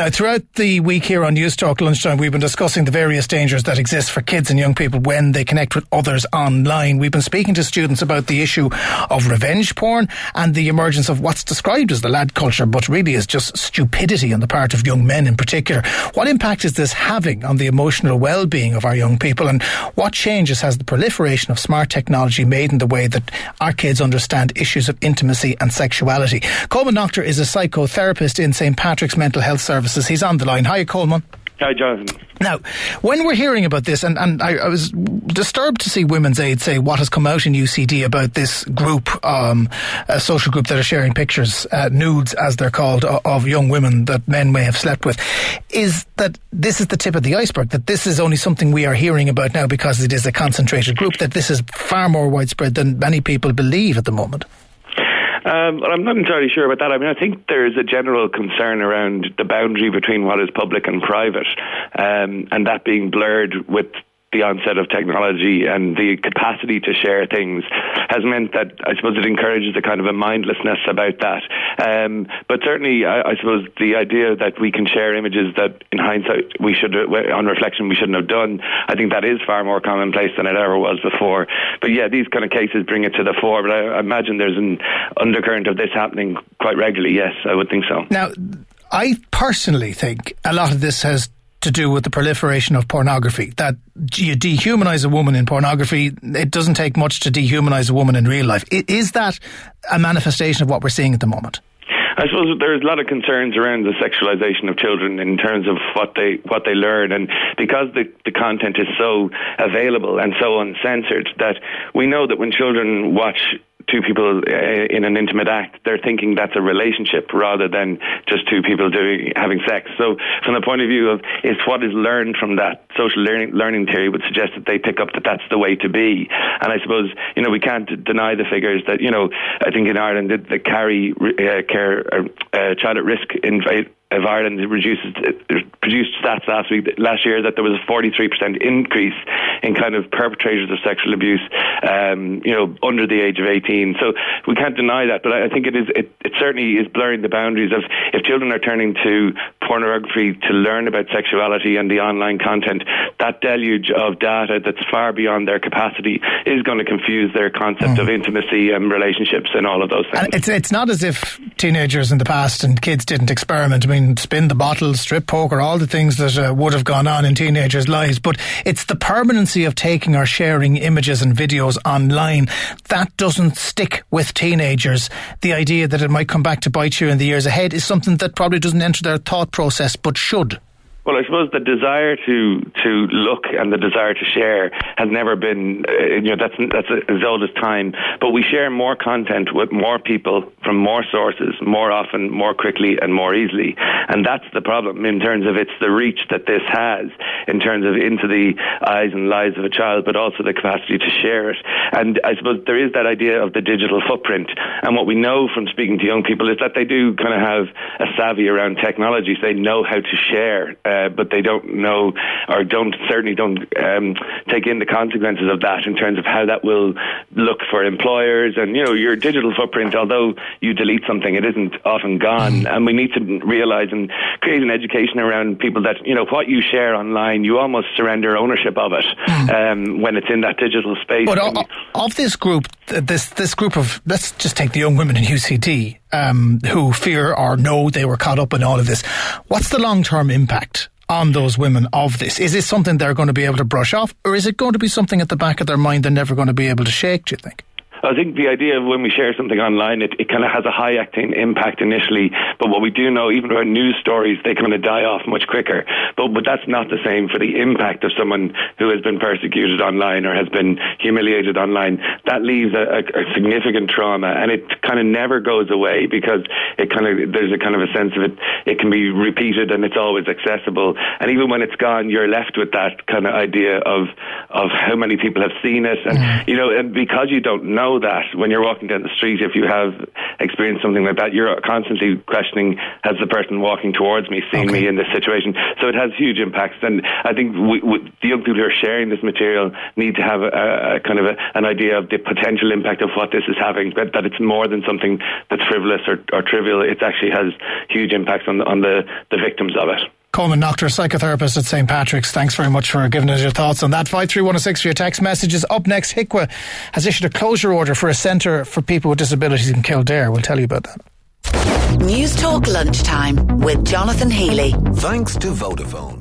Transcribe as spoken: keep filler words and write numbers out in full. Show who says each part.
Speaker 1: Now, throughout the week here on News Talk Lunchtime, we've been discussing the various dangers that exist for kids and young people when they connect with others online. We've been speaking to students about the issue of revenge porn and the emergence of what's described as the lad culture, but really is just stupidity on the part of young men in particular. What impact is this having on the emotional well-being of our young people, and what changes has the proliferation of smart technology made in the way that our kids understand issues of intimacy and sexuality? Coleman Doctor is a psychotherapist in Saint Patrick's Mental Health Services. He's on the line. Hi, Coleman.
Speaker 2: Hi, Jonathan.
Speaker 1: Now, when we're hearing about this, and, and I, I was disturbed to see Women's Aid say what has come out in U C D about this group, um, a social group that are sharing pictures, uh, nudes as they're called, of, of young women that men may have slept with, is that this is the tip of the iceberg, that this is only something we are hearing about now because it is a concentrated group, that this is far more widespread than many people believe at the moment.
Speaker 2: Um, well, I'm not entirely sure about that. I mean, I think there's a general concern around the boundary between what is public and private, um, and that being blurred with the onset of technology, and the capacity to share things has meant that I suppose it encourages a kind of a mindlessness about that. Um, but certainly, I, I suppose the idea that we can share images that in hindsight we should, on reflection, we shouldn't have done, I think that is far more commonplace than it ever was before. But yeah, these kind of cases bring it to the fore, but I, I imagine there's an undercurrent of this happening quite regularly. Yes, I would think so.
Speaker 1: Now, I personally think a lot of this has to do with the proliferation of pornography, that you dehumanise a woman in pornography. It doesn't take much to dehumanise a woman in real life. Is that a manifestation of what we're seeing at the moment?
Speaker 2: I suppose there's a lot of concerns around the sexualization of children in terms of what they what they learn, and because the, the content is so available and so uncensored, that we know that when children watch two people uh, in an intimate act, they're thinking that's a relationship rather than just two people doing having sex. So from the point of view of is what is learned from that, social learning, learning theory would suggest that they pick up that that's the way to be. And I suppose, you know, we can't deny the figures that, you know, I think in Ireland the, the Carry uh, Care uh, Child at Risk invite of Ireland reduces, produced stats last week, last year, that there was a forty-three percent increase in kind of perpetrators of sexual abuse, um, you know, under the age of eighteen. So we can't deny that, but I think it is, it, it certainly is blurring the boundaries of if children are turning to pornography to learn about sexuality and the online content, that deluge of data that's far beyond their capacity is going to confuse their concept mm. of intimacy and relationships and all of those things.
Speaker 1: And it's, it's not as if teenagers in the past and kids didn't experiment. I mean, spin the bottle, strip poker, all the things that uh, would have gone on in teenagers' lives. But it's the permanency of taking or sharing images and videos online that doesn't stick with teenagers. The idea that it might come back to bite you in the years ahead is something that probably doesn't enter their thought process, but should.
Speaker 2: Well, I suppose the desire to to look and the desire to share has never been, uh, you know, that's that's as old as time. But we share more content with more people from more sources, more often, more quickly, and more easily. And that's the problem in terms of it's the reach that this has in terms of into the eyes and lives of a child, but also the capacity to share it. And I suppose there is that idea of the digital footprint. And what we know from speaking to young people is that they do kind of have a savvy around technology. So they know how to share. Uh, but they don't know, or don't certainly don't um, take in the consequences of that in terms of how that will look for employers. And, you know, your digital footprint, although you delete something, it isn't often gone. And we need to realise and create an education around people that, you know, what you share online, you almost surrender ownership of it um, when it's in that digital space.
Speaker 1: But of, of this group, this this group of, let's just take the young women in U C D um, who fear or know they were caught up in all of this, what's the long-term impact on those women of this? Is this something they're going to be able to brush off, or is it going to be something at the back of their mind they're never going to be able to shake, do you think?
Speaker 2: I think the idea of when we share something online, it, it kind of has a high acting impact initially. But what we do know, even about news stories, they kind of die off much quicker. But, but that's not the same for the impact of someone who has been persecuted online or has been humiliated online. That leaves a, a, a significant trauma, and it kind of never goes away because it kind of there's a kind of a sense of it. It can be repeated and it's always accessible. And even when it's gone, you're left with that kind of idea of of how many people have seen it, and mm. you know, and because you don't know that when you're walking down the street, if you have experienced something like that, you're constantly questioning, has the person walking towards me seen okay. me in this situation? So it has huge impacts, and I think we, we, the young people who are sharing this material need to have a, a kind of a, an idea of the potential impact of what this is having, that, that it's more than something that's frivolous or, or trivial. It actually has huge impacts on the, on the, the victims of it.
Speaker 1: Coleman Noctor, psychotherapist at Saint Patrick's. Thanks very much for giving us your thoughts on that. five three one oh six for your text messages. Up next, H I C W A has issued a closure order for a centre for people with disabilities in Kildare. We'll tell you about that.
Speaker 3: News Talk Lunchtime with Jonathan Healy.
Speaker 4: Thanks to Vodafone.